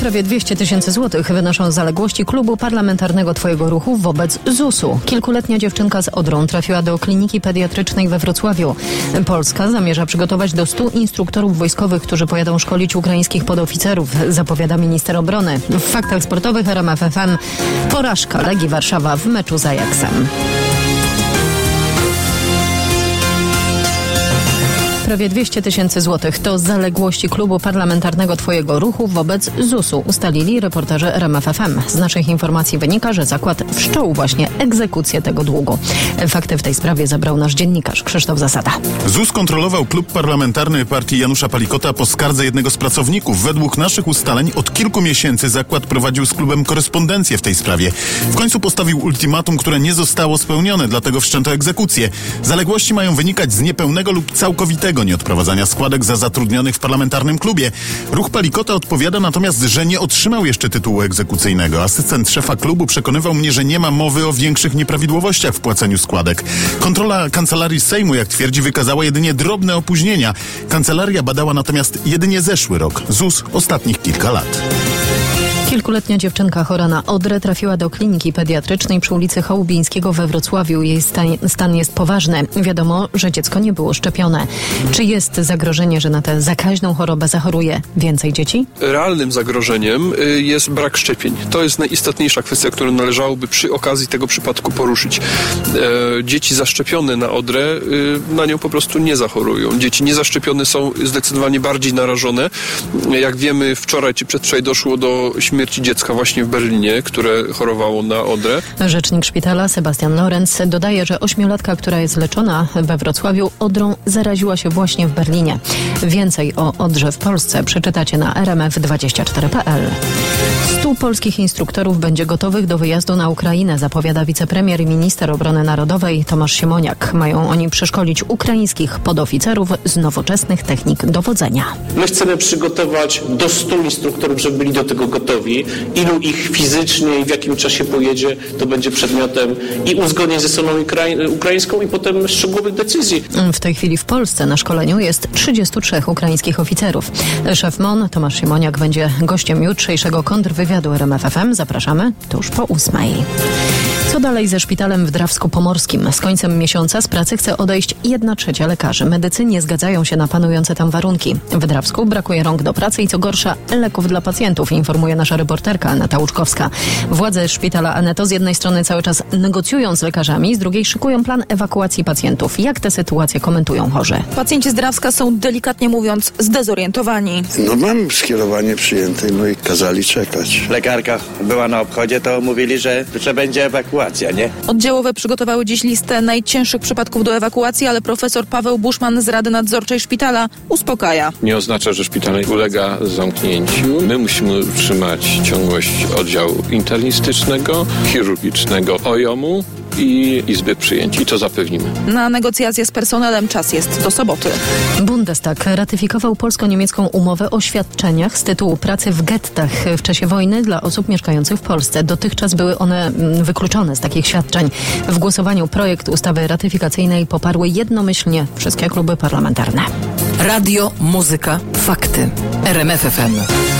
Prawie 200 000 złotych wynoszą zaległości klubu parlamentarnego Twojego Ruchu wobec ZUS-u. Kilkuletnia dziewczynka z Odrą trafiła do kliniki pediatrycznej we Wrocławiu. Polska zamierza przygotować do 100 instruktorów wojskowych, którzy pojadą szkolić ukraińskich podoficerów, zapowiada minister obrony. W faktach sportowych RMF FM porażka Legii Warszawa w meczu z Ajaxem. Prawie 200 000 złotych to zaległości klubu parlamentarnego Twojego Ruchu wobec ZUS-u, ustalili reporterzy RMF FM. Z naszych informacji wynika, że zakład wszczął właśnie egzekucję tego długu. Fakty w tej sprawie zabrał nasz dziennikarz Krzysztof Zasada. ZUS kontrolował klub parlamentarny partii Janusza Palikota po skardze jednego z pracowników. Według naszych ustaleń od kilku miesięcy zakład prowadził z klubem korespondencję w tej sprawie. W końcu postawił ultimatum, które nie zostało spełnione, dlatego wszczęto egzekucję. Zaległości mają wynikać z niepełnego lub całkowitego nieodprowadzania składek za zatrudnionych w parlamentarnym klubie. Ruch Palikota odpowiada natomiast, że nie otrzymał jeszcze tytułu egzekucyjnego. Asystent szefa klubu przekonywał mnie, że nie ma mowy o większych nieprawidłowościach w płaceniu składek. Kontrola Kancelarii Sejmu, jak twierdzi, wykazała jedynie drobne opóźnienia. Kancelaria badała natomiast jedynie zeszły rok. ZUS ostatnich kilka lat. Kilkuletnia dziewczynka chora na Odrę trafiła do kliniki pediatrycznej przy ulicy Chałubińskiego we Wrocławiu. Jej stan jest poważny. Wiadomo, że dziecko nie było szczepione. Czy jest zagrożenie, że na tę zakaźną chorobę zachoruje więcej dzieci? Realnym zagrożeniem jest brak szczepień. To jest najistotniejsza kwestia, którą należałoby przy okazji tego przypadku poruszyć. Dzieci zaszczepione na Odrę na nią po prostu nie zachorują. Dzieci niezaszczepione są zdecydowanie bardziej narażone. Jak wiemy, wczoraj czy przedwczoraj doszło do śmierci dziecka właśnie w Berlinie, które chorowało na Odrę. Rzecznik szpitala Sebastian Lorenz dodaje, że 8-latka, która jest leczona we Wrocławiu, Odrą zaraziła się właśnie w Berlinie. Więcej o Odrze w Polsce przeczytacie na rmf24.pl. 100 polskich instruktorów będzie gotowych do wyjazdu na Ukrainę, zapowiada wicepremier i minister obrony narodowej Tomasz Siemoniak. Mają oni przeszkolić ukraińskich podoficerów z nowoczesnych technik dowodzenia. My chcemy przygotować do 100 instruktorów, żeby byli do tego gotowi. Ilu ich fizycznie i w jakim czasie pojedzie, to będzie przedmiotem i uzgodnień ze stroną ukraińską i potem szczegółowych decyzji. W tej chwili w Polsce na szkoleniu jest 33 ukraińskich oficerów. Szef MON Tomasz Siemoniak będzie gościem jutrzejszego kontrwywiadu RMF FM. Zapraszamy tuż po 8:00. Co dalej ze szpitalem w Drawsku-Pomorskim? Z końcem miesiąca z pracy chce odejść 1/3 lekarzy. Medycy nie zgadzają się na panujące tam warunki. W Drawsku brakuje rąk do pracy i co gorsza leków dla pacjentów, informuje nasza reporterka Aneta Łuczkowska. Władze szpitala Aneto z jednej strony cały czas negocjują z lekarzami, z drugiej szykują plan ewakuacji pacjentów. Jak tę sytuację komentują chorzy? Pacjenci z Drawska są delikatnie mówiąc zdezorientowani. No mam skierowanie przyjęte, no i kazali czekać. Lekarka była na obchodzie, to mówili, że będzie ewakuacja, nie? Oddziałowe przygotowały dziś listę najcięższych przypadków do ewakuacji, ale profesor Paweł Buszman z Rady Nadzorczej Szpitala uspokaja. Nie oznacza, że szpital ulega zamknięciu. My musimy utrzymać ciągłość oddziału internistycznego, chirurgicznego OJOM-u i Izby Przyjęć. I to zapewnimy. Na negocjacje z personelem czas jest do soboty. Bundestag ratyfikował polsko-niemiecką umowę o świadczeniach z tytułu pracy w gettach w czasie wojny dla osób mieszkających w Polsce. Dotychczas były one wykluczone z takich świadczeń. W głosowaniu projekt ustawy ratyfikacyjnej poparły jednomyślnie wszystkie kluby parlamentarne. Radio, muzyka, fakty. RMF FM.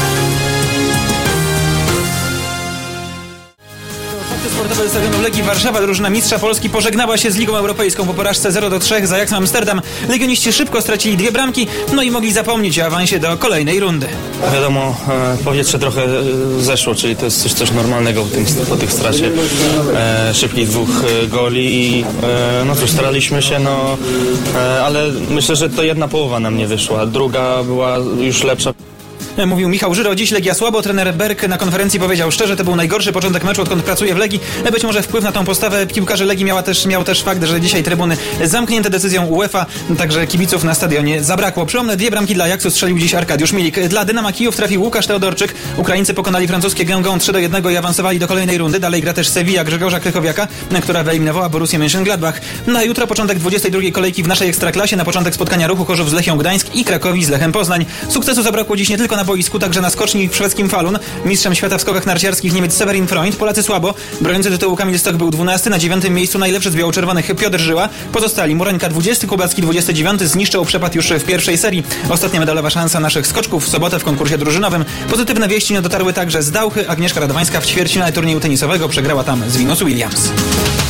Sportowe stadionu Legii Warszawa. Drużyna mistrza Polski pożegnała się z Ligą Europejską po porażce 0-3 z Ajaxem Amsterdam. Legioniści szybko stracili 2 bramki, no i mogli zapomnieć o awansie do kolejnej rundy. Wiadomo, powietrze trochę zeszło, czyli to jest coś normalnego po tych stracie szybkich 2 goli i no cóż, staraliśmy się, ale myślę, że to jedna połowa nam nie wyszła, druga była już lepsza. Mówił Michał Żyro. Dziś Legia słabo. Trener Berk na konferencji powiedział szczerze, to był najgorszy początek meczu, odkąd pracuje w Legii. Być może wpływ na tą postawę piłkarzy Legii miał też fakt, że dzisiaj trybuny zamknięte decyzją UEFA, także kibiców na stadionie zabrakło. Przypomnę, 2 bramki dla Ajaxu strzelił dziś Arkadiusz Milik. Dla Dynama Kijów trafił Łukasz Teodorczyk. Ukraińcy pokonali francuskie Guingamp 3-1 i awansowali do kolejnej rundy. Dalej gra też Sevilla Grzegorza Krychowiaka, która wyeliminowała Borussię Mönchengladbach. Na jutro początek 22. kolejki w naszej Ekstraklasie. Na początek spotkania Ruchu Chorzów z Lechią Gdańsk i Krakowi z Lechem Poznań. Sukcesu zabrakło dziś nie tylko na na boisku, także na skoczni w szwedzkim Falun. Mistrzem świata w skokach narciarskich Niemiec Severin Freund. Polacy słabo. Broniący tytułu Kamil Stoch był 12, na 9. miejscu najlepszy z biało-czerwonych Piotr Żyła. Pozostali Murońka 20, Kubacki 29, zniszczył przepad już w pierwszej serii. Ostatnia medalowa szansa naszych skoczków w sobotę w konkursie drużynowym. Pozytywne wieści nie dotarły także z Dauchy. Agnieszka Radwańska w ćwierćfinale turnieju tenisowego przegrała tam z Venus Williams.